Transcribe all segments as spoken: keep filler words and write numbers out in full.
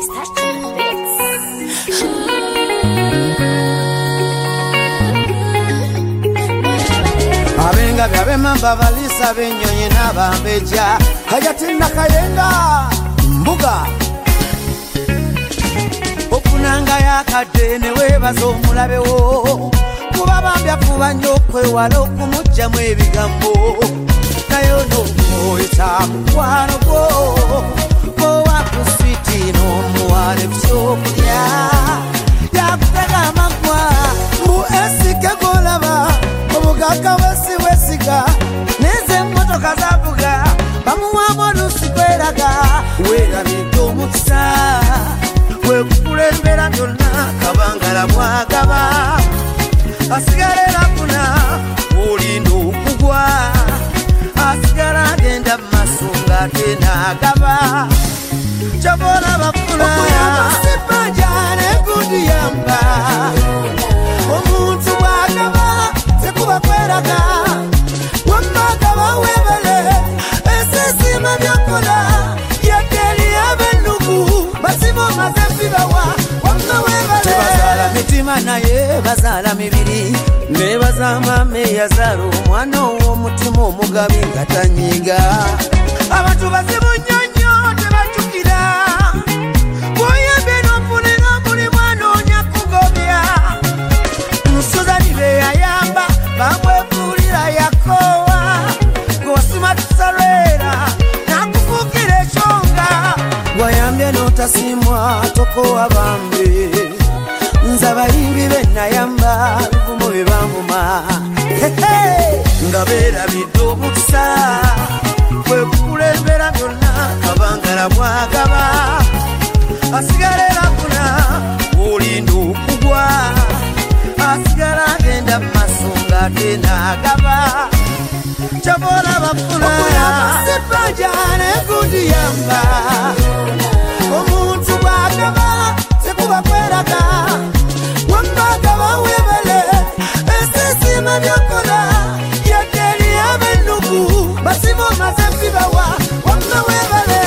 Abenga byabe mamba balisa benyonyi nabambeja hajatinda kayenga mbuga okunanga yakadene webaza omulabewo kuba bambya kuba nnyo okwewala okumugjamu ebigambo naye onooyita mukwano gwo gowakuswiti n'omuwala ebyokulya yakutega amagwa mbu esike golaba obugagga wesi wesiga neze emmotoka zavuga bamuwamu olusi kweraga weerabidde omukisa wekukulembera byonna kabangala mwagaba asigala erafuna olinda okugwa asigala agenda mumaso ng'ate n'agaba kyobola bafuna okuyambasipanja nekundiyamba omuntu bwagaba tekuba kweraga wamagaba webale esisima byakola yadeli abennugu basima omaze fibawa wamma webale tebazala mitima naye bazala mibiri nebaza mame yazala omwana ow'omutima omugabi nga tanyiga abantu bazibu nnyonnyo tebajjukira bwoyambye n'ofunira buli mwana onya kugobya musuzani be yayamba bamwefuulira yakoowa gw'osima tusalwera nakufuukira ekyonga gwayambye n'otasimwa tokowa bambe nze abayimbi be nayamba luvumu be bamuma nga beerabidde omukisa kwekukulembera byonna kabangala mwagaba asigala erafuna olinda okugwa asigala agenda mumaso ng'ate n'agaba kyobola bafuna okuyambasipanja nekundiyamba omuntu bwagaba tekuba kweraga wamagaba webale esisima byakola yadeli abennugu basima omaze fibawa wamma webale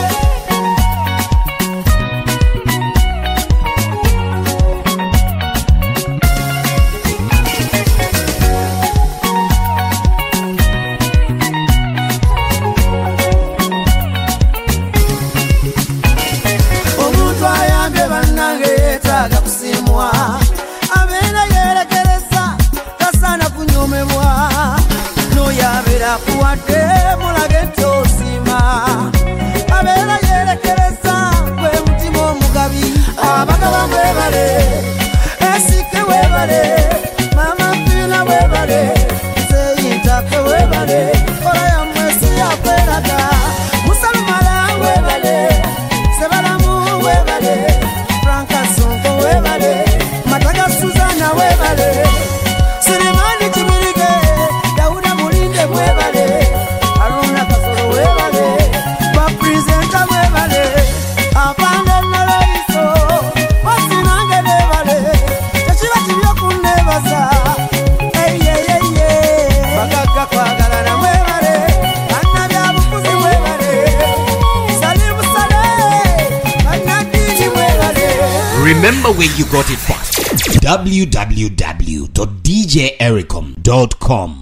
omuntu ayambye bannange yeetaaga kusiimwa abeera yeerekereza tasaana kunyomebwa n'oyo abeera akuwadde mulage nti osiima abeera yeerekereza gwe mutima omugabi abagaba mwebale esike webale mama mpina webale zeyintake webale ola yamwesi yakweraga musalumala webale sebalamu webale franka sonko webale mataga suzana webale Selemani Kimirige Dauda Mulinde webale Aruna Kasoro webale bapresenta webale abanda naloiso wasinange webale tekiba kibyokunebaza eyeyeye bagaga kwagalana webale anna byabufuzi webale salimu sale anadini webale. Remember where you got it from. w w w dot d j ericom dot com